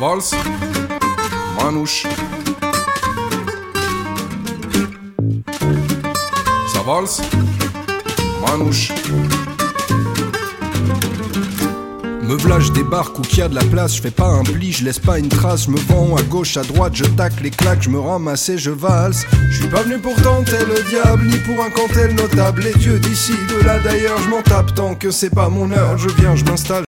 valse, manouche. Ça valse, manouche. Me v'là, je débarque où qu'il y a de la place, je fais pas un pli, je laisse pas une trace, je me vends à gauche, à droite, je tacle les claques, je me ramasse et je valse. Je suis pas venu pour tenter le diable, ni pour un cantel notable, les dieux d'ici, de là d'ailleurs, je m'en tape tant que c'est pas mon heure, je viens, je m'installe.